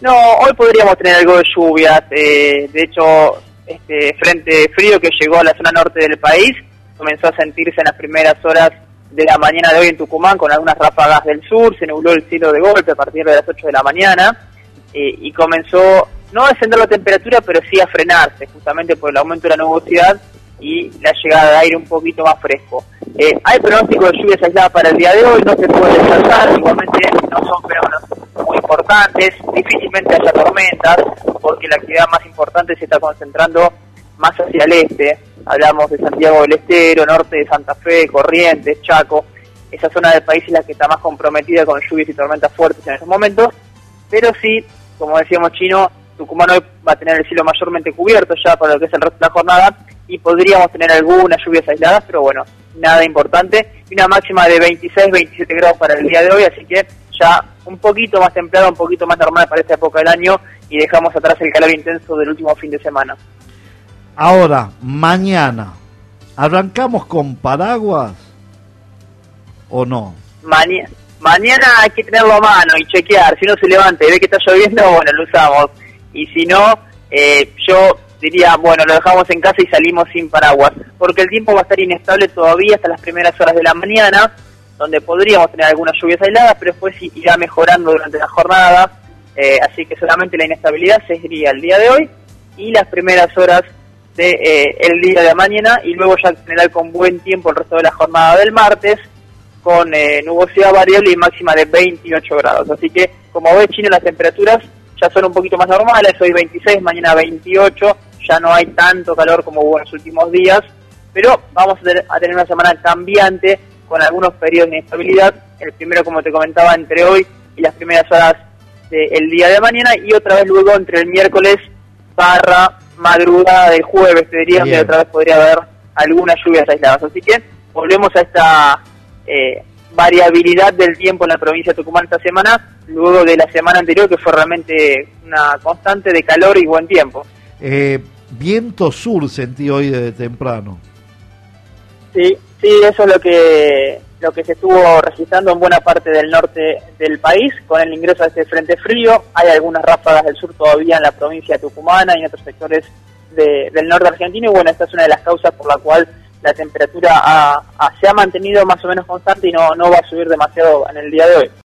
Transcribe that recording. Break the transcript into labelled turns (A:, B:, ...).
A: No, hoy podríamos tener algo de lluvias. De hecho, este frente frío que llegó a la zona norte del país comenzó a sentirse en las primeras horas de la mañana de hoy en Tucumán, con algunas ráfagas del sur. Se nubló el cielo de golpe a partir de las 8 de la mañana y comenzó no a descender la temperatura, pero sí a frenarse, justamente por el aumento de la nubosidad y la llegada de aire un poquito más fresco. Hay pronóstico de lluvias aisladas para el día de hoy, no se puede descartar, igualmente no son fenómenos muy importantes, difícilmente haya tormentas, porque la actividad más importante se está concentrando más hacia el este. Hablamos de Santiago del Estero, norte de Santa Fe, Corrientes, Chaco. Esa zona del país es la que está más comprometida con lluvias y tormentas fuertes en estos momentos, pero sí, como decíamos Chino, Tucumán hoy va a tener el cielo mayormente cubierto ya para lo que es el resto de la jornada, y podríamos tener algunas lluvias aisladas, pero bueno, nada importante, y una máxima de 26-27 grados para el día de hoy, así que ya un poquito más templado, un poquito más normal para esta época del año, y dejamos atrás el calor intenso del último fin de semana.
B: Ahora, mañana, ¿arrancamos con paraguas o no?
A: Mañana hay que tenerlo a mano y chequear. Si uno se levanta y ve que está lloviendo, bueno, lo usamos. Y si no, yo diría, bueno, lo dejamos en casa y salimos sin paraguas. Porque el tiempo va a estar inestable todavía hasta las primeras horas de la mañana, donde podríamos tener algunas lluvias aisladas, pero después irá mejorando durante la jornada. Así que solamente la inestabilidad sería el día de hoy y las primeras horas el día de mañana, y luego ya en general con buen tiempo el resto de la jornada del martes, con nubosidad variable y máxima de 28 grados. Así que, como ves, Chino, las temperaturas ya son un poquito más normales. Hoy 26, mañana 28, ya no hay tanto calor como hubo en los últimos días, pero vamos a tener una semana cambiante con algunos periodos de inestabilidad. El primero, como te comentaba, entre hoy y las primeras horas del día de mañana, y otra vez luego entre el miércoles / madrugada del jueves, te diría, que otra vez podría haber algunas lluvias aisladas. Así que volvemos a esta variabilidad del tiempo en la provincia de Tucumán esta semana, luego de la semana anterior, que fue realmente una constante de calor y buen tiempo.
B: Viento sur sentí hoy desde temprano.
A: Sí, eso es lo que se estuvo registrando en buena parte del norte del país, con el ingreso de este frente frío. Hay algunas ráfagas del sur todavía en la provincia tucumana y en otros sectores del norte argentino, y bueno, esta es una de las causas por la cual la temperatura se ha mantenido más o menos constante y no va a subir demasiado en el día de hoy.